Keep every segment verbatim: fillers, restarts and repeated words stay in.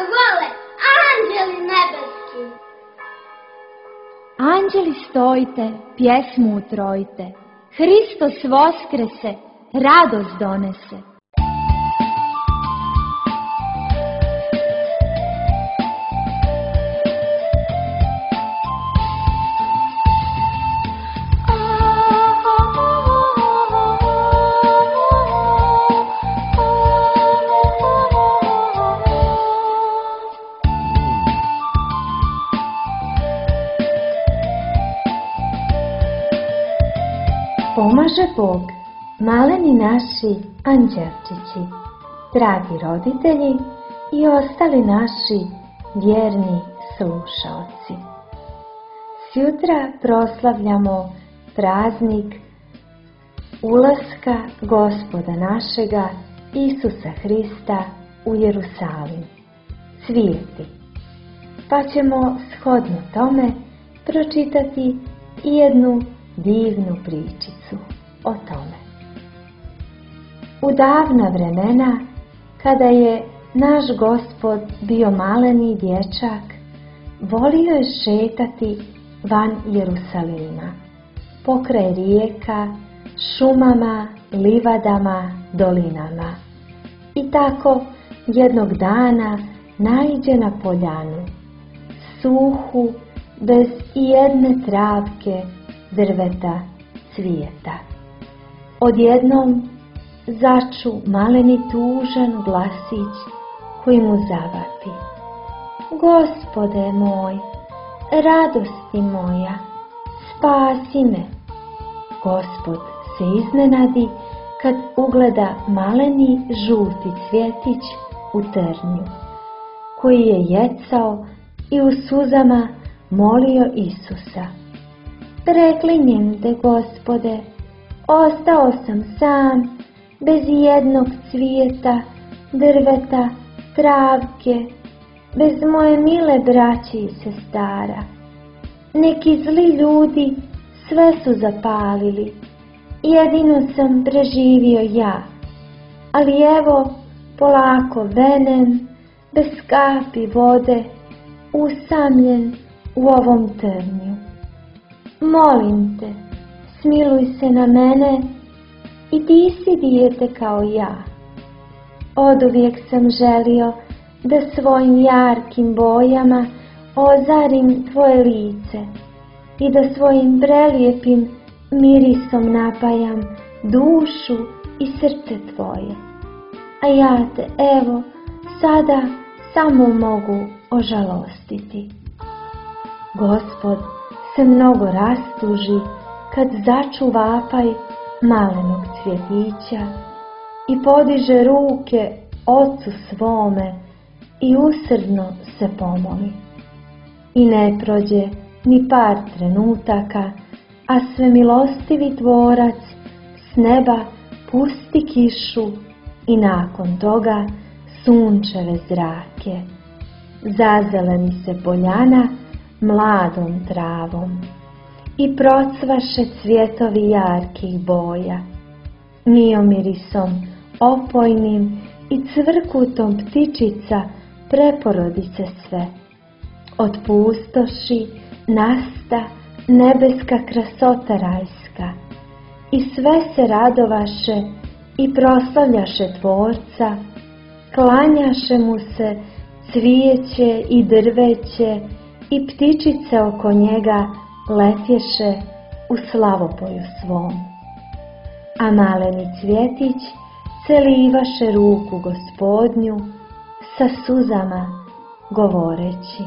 vole anđeli nebeski. Anđeli stojite, pjesmu utrojite, Hristos voskrese, radost donese. Pomaže Bog, maleni naši anđelčići, dragi roditelji i ostali naši vjerni slušaoci. Sutra proslavljamo praznik ulaska Gospoda našega Isusa Hrista u Jerusalim, svijeti. Pa ćemo shodno tome pročitati jednu divnu pričicu o tome. U davna vremena, kada je naš Gospod bio maleni dječak, volio je šetati van Jerusalima, pokraj rijeka, šumama, livadama, dolinama. I tako jednog dana naiđe na poljanu, suhu, bez ijedne travke, drveta, cvijeta. Odjednom začu maleni tužan glasić koji mu zavapi: Gospode moj, radosti moja, spasi me. Gospod se iznenadi kad ugleda maleni žuti cvjetić u trnju, koji je jecao i u suzama molio Isusa: Preklinjem te, Gospode, ostao sam sam, bez jednog cvijeta, drveta, travke, bez moje mile braće i sestara. Neki zli ljudi sve su zapalili, jedino sam preživio ja, ali evo polako venem, bez kapi vode, usamljen u ovom trnju. Molim te, smiluj se na mene i ti si dijete kao ja. Oduvijek sam želio da svojim jarkim bojama ozarim tvoje lice i da svojim prelijepim mirisom napajam dušu i srce tvoje. A ja te, evo, sada samo mogu ožalostiti. Gospod se mnogo rastuži kad začu vapaj malenog cvjetića i podiže ruke Ocu svome i usrdno se pomoli. I ne prođe ni par trenutaka, a svemilostivi tvorac s neba pusti kišu i nakon toga sunčeve zrake. Zazeleni se poljana mladom travom i procvaše cvjetovi jarkih boja. Miomirisom opojnim i cvrkutom ptičica preporodi se sve. Od pustoši nasta nebeska krasota rajska i sve se radovaše i proslavljaše Tvorca, klanjaše mu se cvijeće i drveće i ptičice oko njega letješe u slavopoju svom. A maleni cvjetić celivaše ruku Gospodnju sa suzama govoreći: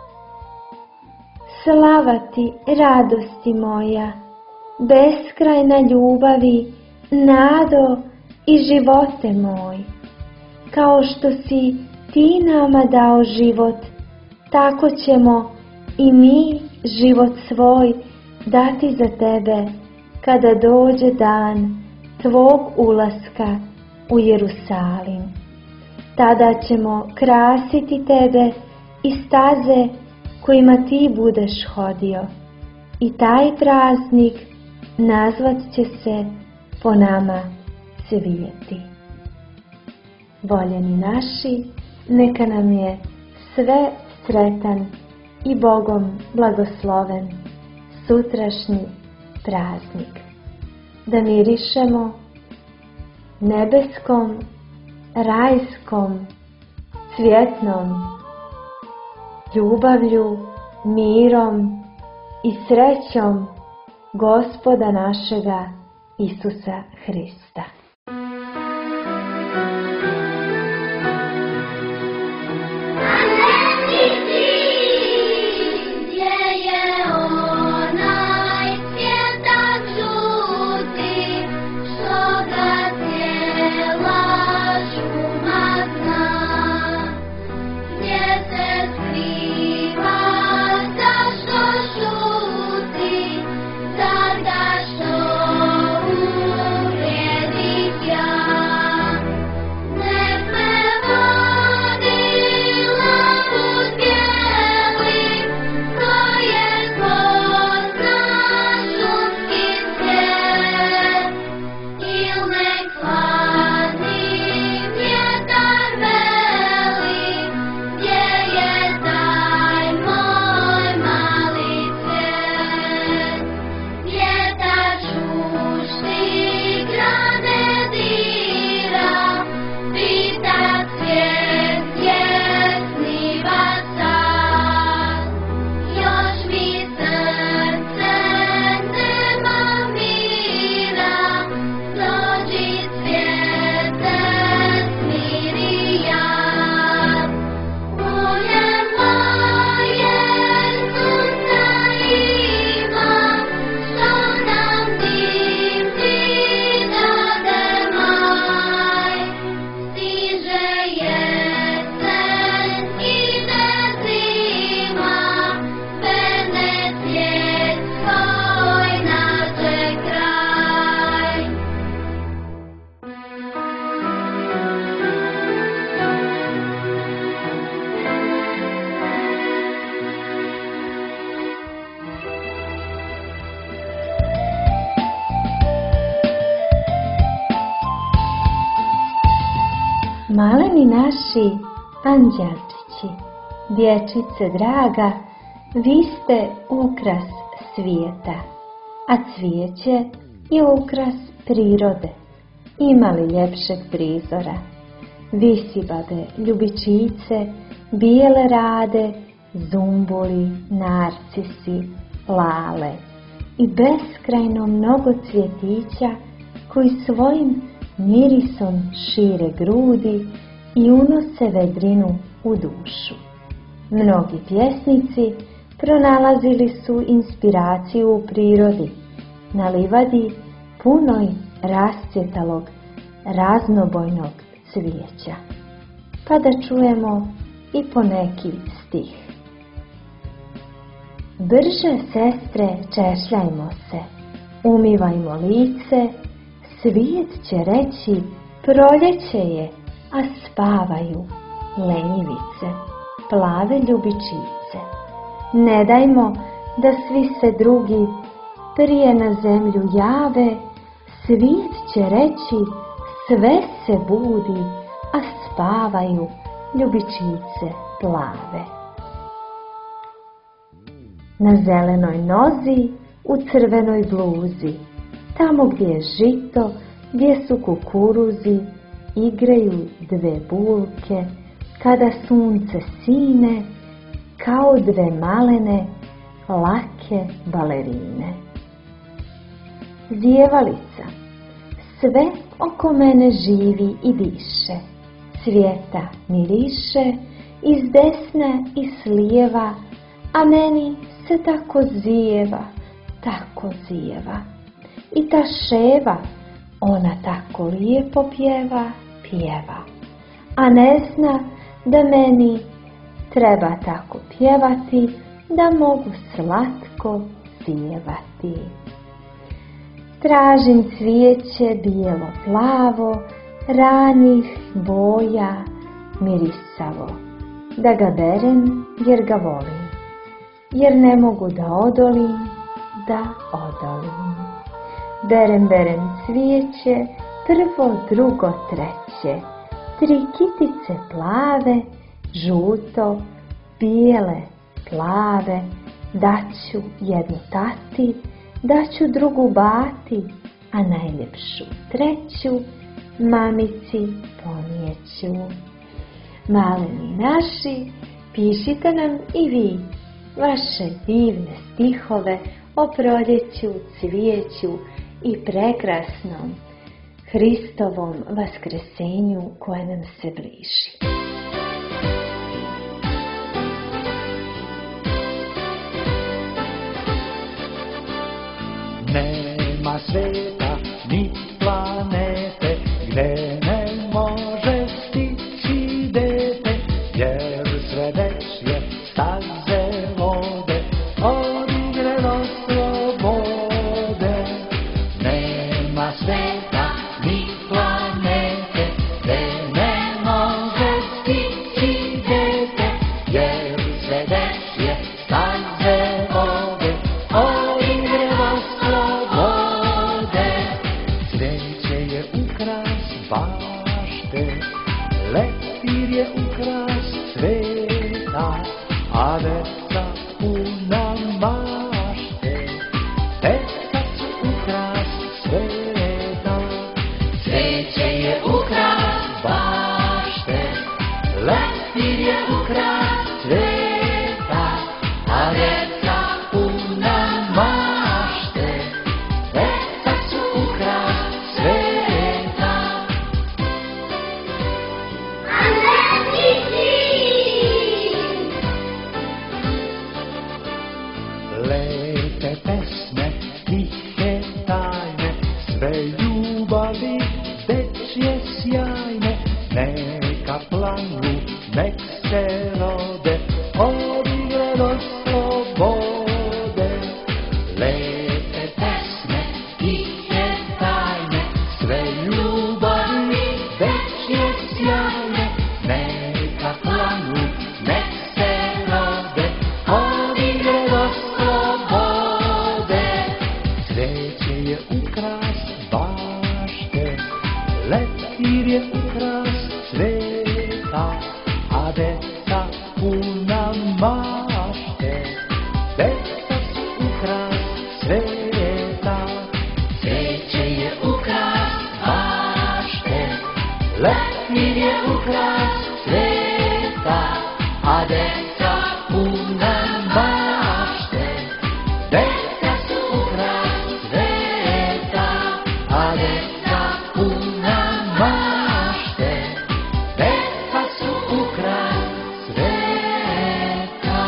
Slava ti, radosti moja, beskrajna ljubavi, nado i živote moj. Kao što si ti nama dao život, tako ćemo i mi život svoj dati za tebe kada dođe dan tvog ulaska u Jerusalim. Tada ćemo krasiti tebe i staze kojima ti budeš hodio, i taj praznik nazvat će se po nama svijeti. Voljeni naši, neka nam je sve sretan i Bogom blagosloven sutrašnji praznik. Da mirišemo nebeskom, rajskom, cvjetnom ljubavlju, mirom i srećom Gospoda našega Isusa Hrista. Maleni naši anđelčići, dječice draga, vi ste ukras svijeta, a cvijeće je ukras prirode. Ima li ljepšeg prizora? Visibabe, ljubičice, bijele rade, zumbuli, narcisi, lale i beskrajno mnogo cvjetića koji svojim mirisom šire grudi i unose vedrinu u dušu. Mnogi pjesnici pronalazili su inspiraciju u prirodi, na livadi punoj rascvjetalog, raznobojnog cvijeća. Pa da čujemo i poneki stih. Brže, sestre, češljajmo se, umivajmo lice, svijet će reći proljeće je, a spavaju lenjivice, plave ljubičice. Ne dajmo da svi se drugi prije na zemlju jave, svijet će reći sve se budi, a spavaju ljubičice plave. Na zelenoj nozi, u crvenoj bluzi, tamo gdje je žito, gdje su kukuruzi, igraju dve bulke, kada sunce sine, kao dve malene, lake balerine. Zjevalica, sve oko mene živi i diše, cvijeta miriše, iz desna i s lijeva, a meni se tako zijeva, tako zijeva. I ta ševa, ona tako lijepo pjeva, pjeva, a ne zna da meni treba tako pjevati, da mogu slatko zijevati. Tražim cvijeće bijelo plavo, ranih boja mirisavo, da ga berem jer ga volim, jer ne mogu da odolim, da odolim. Berem, berem cvijeće, prvo, drugo, treće, tri kitice plave, žuto, bijele, plave, daću jednu tati, daću drugu bati, a najljepšu treću mamici ponijeću. Maleni naši, pišite nam i vi vaše divne stihove o proljeću, cvijeću i prekrasnom Hristovom vaskresenju koje nam se bliži. Nema sveta ni planete gde ne može stići dete, jer sve dečje staze vode od igre do slobode. Nema sveta ni planete gde ne može stići dete, jer sve dečje staze vode od igre do slobode. Cveće je ukras bašte, leptir je ukras sveta, a deca puna mašte, deca su ukras sveta. Cveće je ukras bašte, leptir je ukras sveta, a deca puna mašte, deca su ukras sveta. A letnici! Lepe pesme, tihe tajne, sve ljubavi dečje sjajne, neka planu, nek se rode, od igre do slobode. Lepe pesme, tihe tajne, sve ljubavi dečje sjajne, neka planu, nek se rode, od igre do slobode. Cveće je ukras bašte, leptir je ukras sveta, a deca puna mašte, deca su ukras sveta. Cveće je ukras bašte, leptir je ukras sveta, a deca puna mašte, deca su ukras sveta, a deca puna mašte, deca su ukras sveta.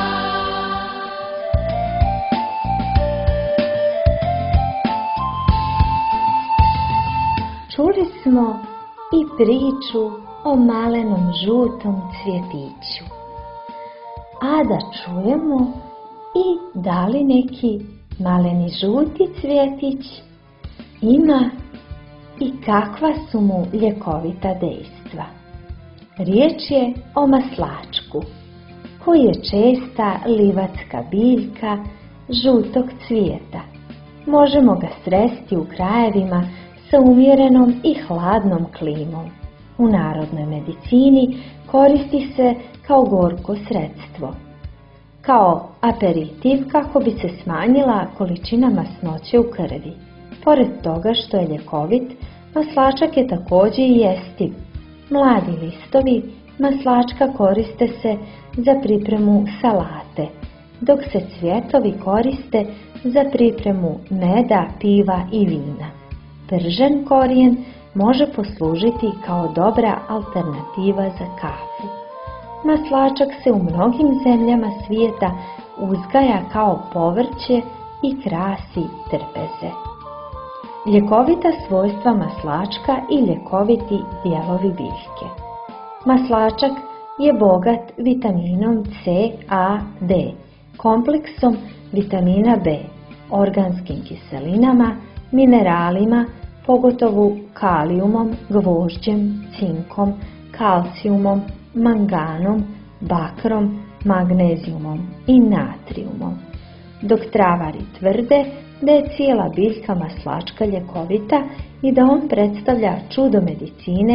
Čuli smo i priču o malenom žutom cvjetiću. A da čujemo i da li neki maleni žuti cvjetić ima i kakva su mu ljekovita dejstva. Riječ je o maslačku, koji je česta livatska biljka žutog cvijeta. Možemo ga sresti u krajevima sa umjerenom i hladnom klimom. U narodnoj medicini koristi se kao gorko sredstvo, kao aperitiv kako bi se smanjila količina masnoće u krvi. Pored toga što je ljekovit, maslačak je također i jestiv. Mladi listovi maslačka koriste se za pripremu salate, dok se cvjetovi koriste za pripremu meda, piva i vina. Pržen korijen može poslužiti kao dobra alternativa za kafu. Maslačak se u mnogim zemljama svijeta uzgaja kao povrće i krasi trpeze. Ljekovita svojstva maslačka i ljekoviti dijelovi biljke. Maslačak je bogat vitaminom C, A, D, kompleksom vitamina B, organskim kiselinama, mineralima, pogotovo kalijumom, gvožđem, cinkom, kalcijumom, manganom, bakrom, magnezijumom i natrijumom. Dok travari tvrde da je cijela biljka maslačka ljekovita i da on predstavlja čudo medicine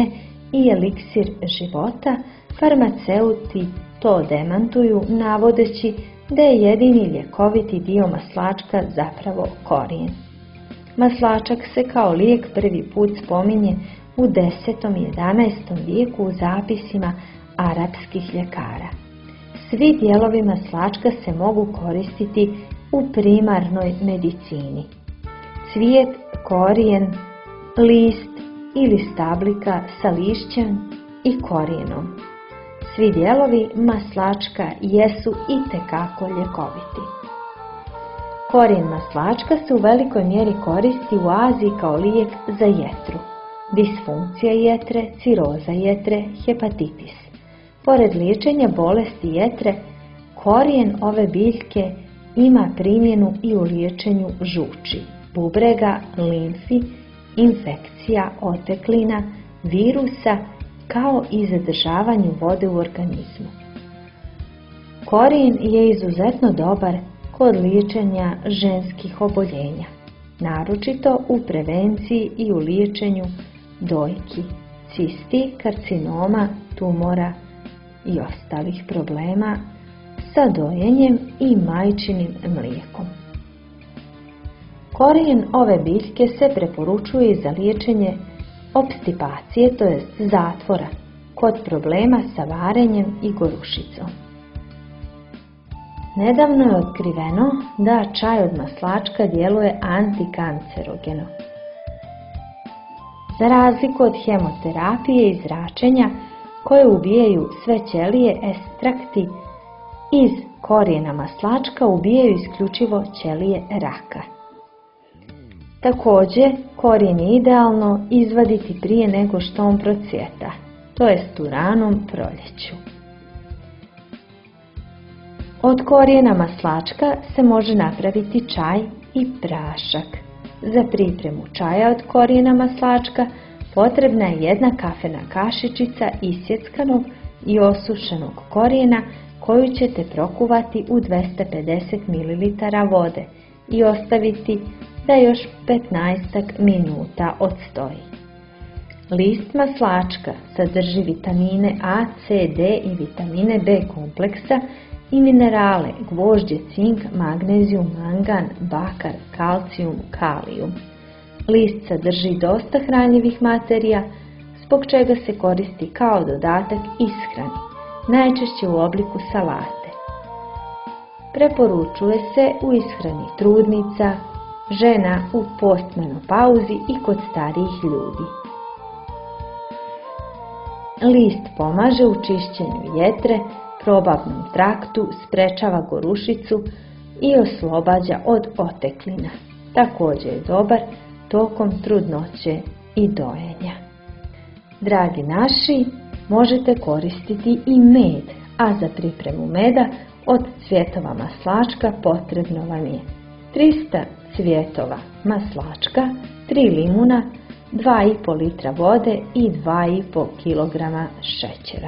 i eliksir života, farmaceuti to demantuju navodeći da je jedini ljekoviti dio maslačka zapravo korijen. Maslačak se kao lijek prvi put spominje u desetom i jedanaestom vijeku u zapisima arapskih ljekara. Svi dijelovi maslačka se mogu koristiti u primarnoj medicini. Cvijet, korijen, list ili stablika sa lišćem i korijenom. Svi dijelovi maslačka jesu itekako ljekoviti. Korijen maslačka se u velikoj mjeri koristi u Aziji kao lijek za jetru, disfunkcija jetre, ciroza jetre, hepatitis. Pored liječenja bolesti jetre, korijen ove biljke ima primjenu i u liječenju žuči, bubrega, limfi, infekcija, oteklina, virusa, kao i zadržavanju vode u organizmu. Korijen je izuzetno dobar kod liječenja ženskih oboljenja, naročito u prevenciji i u liječenju dojki, cisti, karcinoma, tumora i ostalih problema sa dojenjem i majčinim mlijekom. Korijen ove biljke se preporučuje za liječenje opstipacije, to jest zatvora, kod problema sa varenjem i gorušicom. Nedavno je otkriveno da čaj od maslačka djeluje antikancerogeno. Za razliku od hemoterapije i zračenja koje ubijaju sve ćelije, ekstrakti iz korijena maslačka ubijaju isključivo ćelije raka. Također, korijen je idealno izvaditi prije nego što on procvjeta, to jest u ranom proljeću. Od korijena maslačka se može napraviti čaj i prašak. Za pripremu čaja od korijena maslačka potrebna je jedna kafena kašičica isjeckanog i osušenog korijena koju ćete prokuvati u dvesta pedeset mililitara vode i ostaviti da još petnaest minuta odstoji. List maslačka sadrži vitamine A, C, D i vitamine B kompleksa i minerale gvožđe, cink, magnezijum, mangan, bakar, kalcijum, kalijum. List sadrži dosta hranjivih materija, zbog čega se koristi kao dodatak ishrani, najčešće u obliku salate. Preporučuje se u ishrani trudnica, žena u postmenopauzi i kod starijih ljudi. List pomaže u čišćenju jetre, probavnom traktu, sprečava gorušicu i oslobađa od oteklina. Također je dobar tokom trudnoće i dojenja. Dragi naši, možete koristiti i med, a za pripremu meda od cvjetova maslačka potrebno vam je trista cvjetova maslačka, tri limuna, dva i pol litra vode i dva i pol kilograma šećera.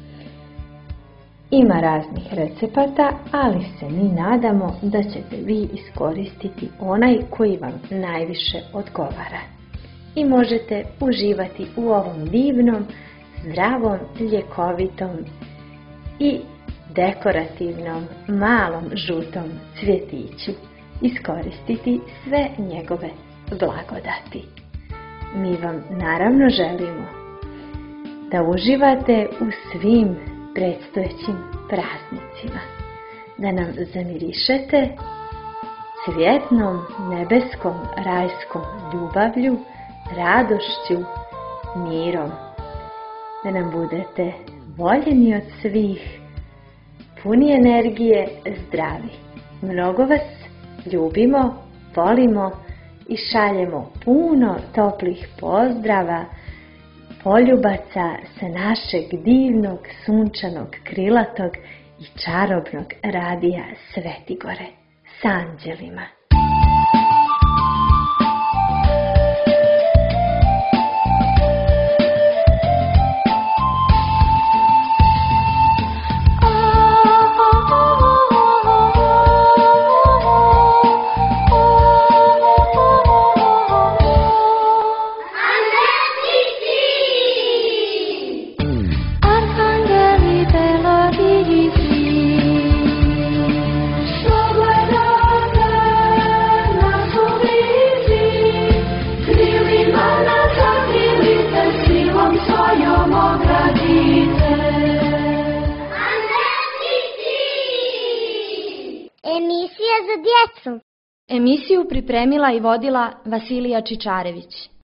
Ima raznih recepata, ali se mi nadamo da ćete vi iskoristiti onaj koji vam najviše odgovara. I možete uživati u ovom divnom, zdravom, ljekovitom i dekorativnom malom žutom cvjetiću. Iskoristiti sve njegove blagodati. Mi vam naravno želimo da uživate u svim predstojećim praznicima, da nam zamirišete cvjetnom, nebeskom, rajskom ljubavlju, radošću, mirom, da nam budete voljeni od svih, puni energije, zdravi. Mnogo vas ljubimo, volimo i šaljemo puno toplih pozdrava, poljubaca sa našeg divnog, sunčanog, krilatog i čarobnog radija Svetigore s anđelima. emisija za djecu. Emisiju pripremila i vodila Vasilija Čičarević.